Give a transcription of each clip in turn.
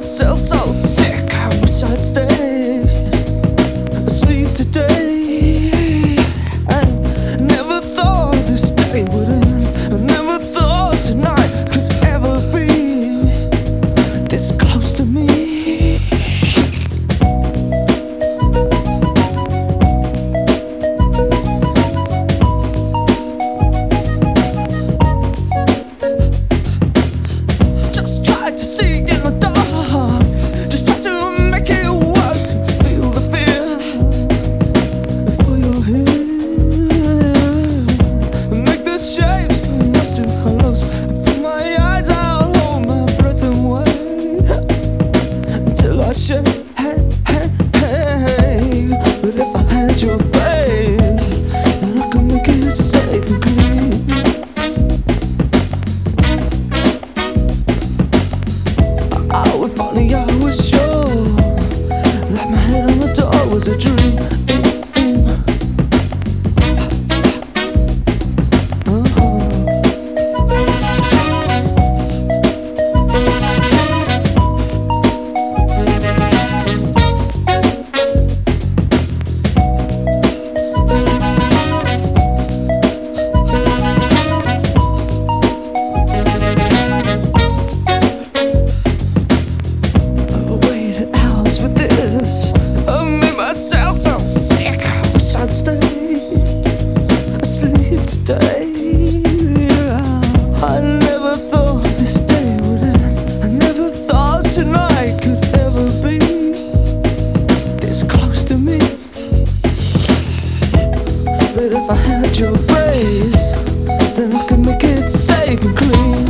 myself so sick. I wish I'd stay asleep today. I never thought this day would end. I never thought tonight could ever be this close to me. Just try to see in the dark, just try to make it work, to feel the fear before you're here. Make the shapes come much too close. Put my eyes out, hold my breath and wait until I shake. But if I had your face, then I could make it safe and clean. If only I was sure that my head on the door was a dream. Myself so sick, I wish I'd stay asleep today. I never thought this day would end. I never thought tonight could ever be this close to me. But if I had your face, then I could make it safe and clean.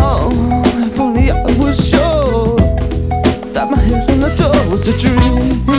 Oh, if only I was sure that my head on the door was a dream.